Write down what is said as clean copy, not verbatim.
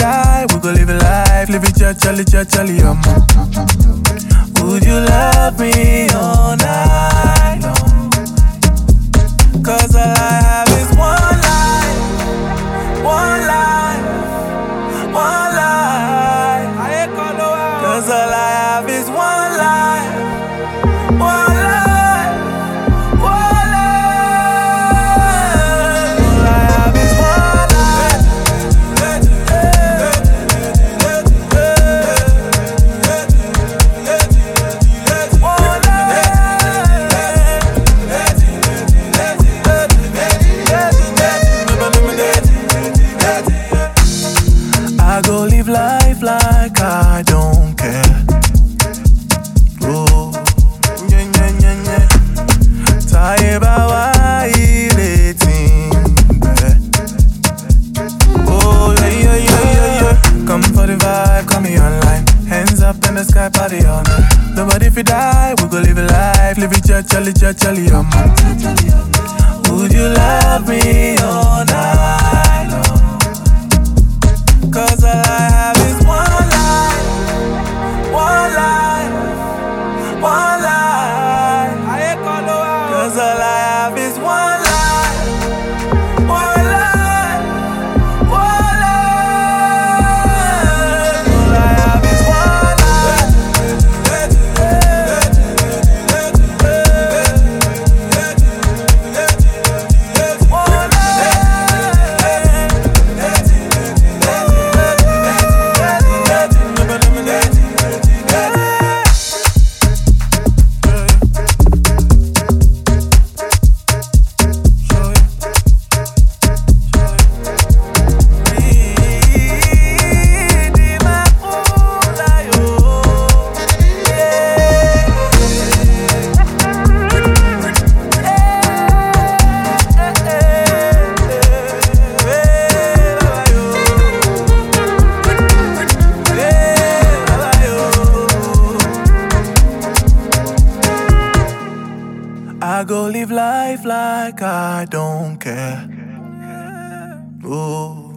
die, we gon' live a life, live it cha-chali, Would you love me all night long? 'Cause all I have is one life, one life, one life. 'Cause all I have is one life, one life, one life. All I have is one life. I go live life like I don't care. Oh, yeah. Tired about why eating. Oh, yeah. Come for the vibe, call me online. Hands up in the sky, party all night. Nobody if you die, we gon' live a life, live it cha-chali, Would you love me all night long? 'Cause all I have is one life, one life, one life. 'Cause all I have is one life, one life, one life. All I have is one life. I go live life like I don't care. Oh.